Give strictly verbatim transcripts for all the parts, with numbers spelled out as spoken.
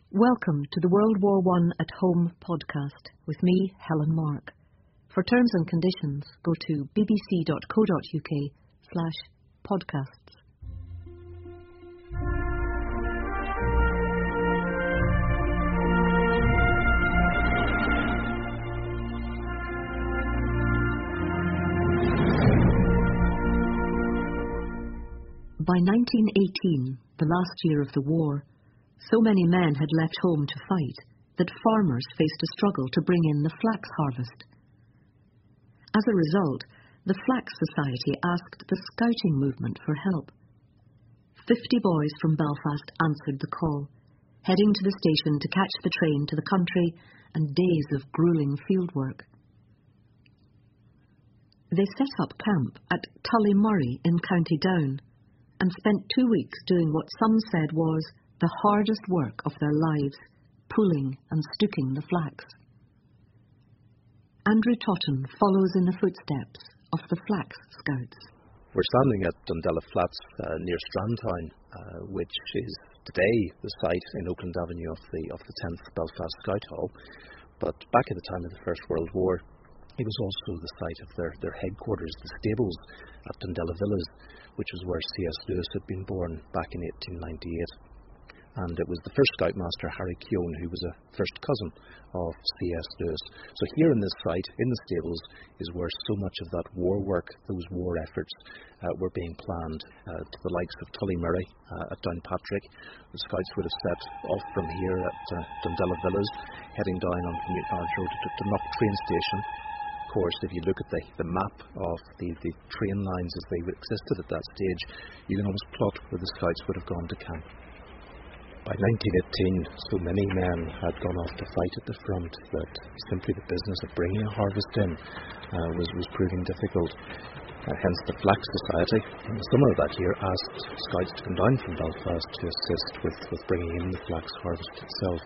Welcome to the World War One at Home podcast with me, Helen Mark. For terms and conditions, go to bbc.co.uk slash podcasts. By nineteen eighteen, the last year of the war, so many men had left home to fight that farmers faced a struggle to bring in the flax harvest. As a result, the Flax Society asked the scouting movement for help. Fifty boys from Belfast answered the call, heading to the station to catch the train to the country and days of gruelling fieldwork. They set up camp at Tullymurray in County Down and spent two weeks doing what some said was the hardest work of their lives, pulling and stooking the flax. Andrew Totten follows in the footsteps of the Flax Scouts. We're standing at Dundela Flats uh, near Strandtown, uh, which is today the site in Oakland Avenue of the of the tenth Belfast Scout Hall. But back at the time of the First World War, it was also the site of their, their headquarters, the stables at Dundela Villas, which was where C S Lewis had been born back in eighteen ninety-eight. And it was the first Scoutmaster, Harry Keown, who was a first cousin of C S Lewis. So here in this site, in the stables, is where so much of that war work, those war efforts, uh, were being planned. Uh, to the likes of Tullymurray uh, at Downpatrick, the Scouts would have set off from here at uh, Dundela Villas, heading down on Commute Arch Road to, to Knock train station. Of course, if you look at the, the map of the, the train lines as they existed at that stage, you can almost plot where the Scouts would have gone to camp. By nineteen eighteen, so many men had gone off to fight at the front that simply the business of bringing a harvest in uh, was, was proving difficult. Uh, hence the Flax Society, in the summer of that year, asked Scouts to come down from Belfast to assist with, with bringing in the flax harvest itself.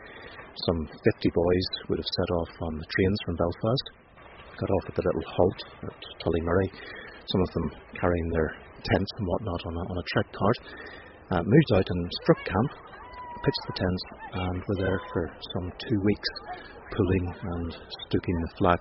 Some fifty boys would have set off on the trains from Belfast, got off at the little halt at Tullymurray, some of them carrying their tents and whatnot on a, on a trek cart, uh, moved out and struck camp, pitched the tents, and were there for some two weeks, pulling and stooking the flax.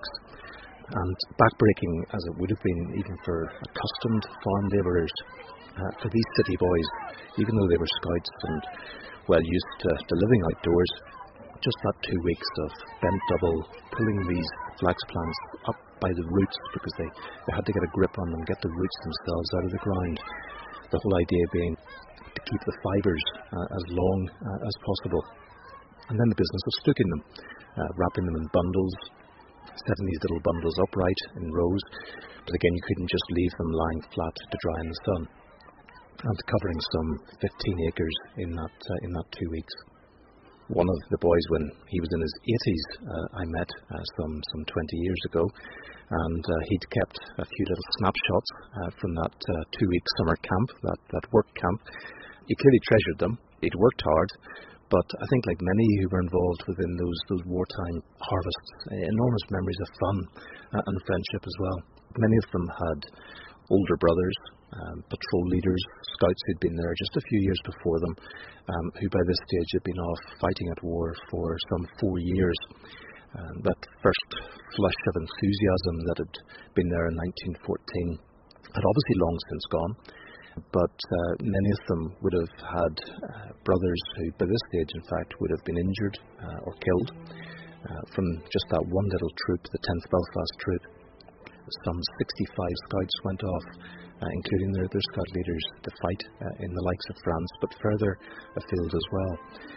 And backbreaking as it would have been even for accustomed farm labourers, uh, for these city boys, even though they were scouts and well used to, to living outdoors, just that two weeks of bent double, pulling these flax plants up by the roots, because they, they had to get a grip on them, get the roots themselves out of the ground. The whole idea being to keep the fibres uh, as long uh, as possible. And then the business of stooking them, uh, wrapping them in bundles, setting these little bundles upright in rows. But again, you couldn't just leave them lying flat to dry in the sun. And covering some fifteen acres in that uh, in that two weeks. One of the boys, when he was in his eighties, uh, I met uh, some some twenty years ago, and uh, he'd kept a few little snapshots uh, from that uh, two-week summer camp, that, that work camp. He clearly treasured them. He'd worked hard, but I think like many who were involved within those those wartime harvests, enormous memories of fun uh, and friendship as well. Many of them had older brothers, um, patrol leaders, scouts who'd been there just a few years before them, um, who by this stage had been off fighting at war for some four years. Um, that first flush of enthusiasm that had been there in nineteen fourteen had obviously long since gone, but uh, many of them would have had uh, brothers who by this stage in fact would have been injured uh, or killed uh, from just that one little troop, the tenth Belfast Troop. Some sixty-five scouts went off, uh, including their, their scout leaders, to fight uh, in the likes of France, but further afield as well.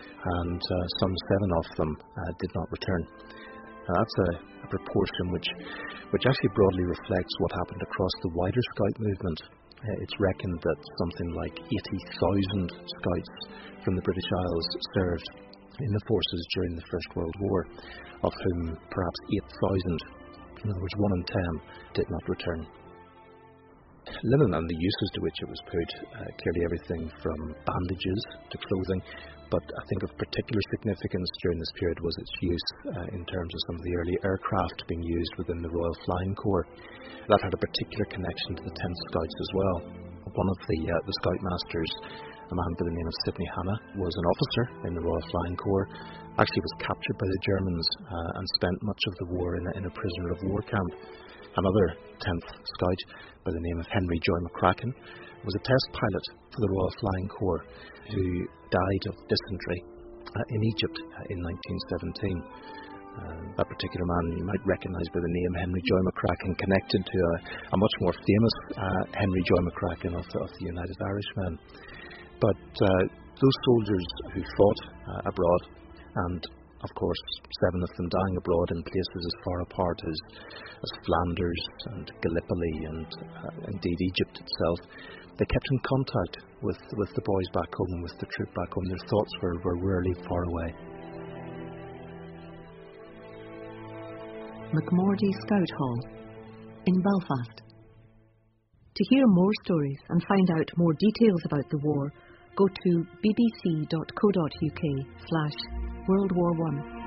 And uh, some seven of them uh, did not return. Now, that's a, a proportion which, which actually broadly reflects what happened across the wider scout movement. Uh, it's reckoned that something like eighty thousand scouts from the British Isles served in the forces during the First World War, of whom perhaps eight thousand, in other words one in ten, did not return. Linen and the uses to which it was put, uh, clearly everything from bandages to clothing, but I think of particular significance during this period was its use uh, in terms of some of the early aircraft being used within the Royal Flying Corps. That had a particular connection to the tenth Scouts as well. One of the, uh, the scoutmasters, a man by the name of Sidney Hanna, was an officer in the Royal Flying Corps, actually was captured by the Germans uh, and spent much of the war in a, in a prisoner of war camp. Another tenth Scout by the name of Henry Joy McCracken was a test pilot for the Royal Flying Corps who died of dysentery uh, in Egypt uh, in nineteen seventeen. Uh, that particular man you might recognise by the name Henry Joy McCracken, connected to a, a much more famous uh, Henry Joy McCracken of the, of the United Irishmen. But uh, those soldiers who fought uh, abroad, and of course seven of them dying abroad in places as far apart as, as Flanders and Gallipoli and uh, indeed Egypt itself, they kept in contact with, with the boys back home, with the troop back home. Their thoughts were, were rarely far away. McMordie Scout Hall in Belfast. To hear more stories and find out more details about the war, go to bbc.co.uk slash World War One.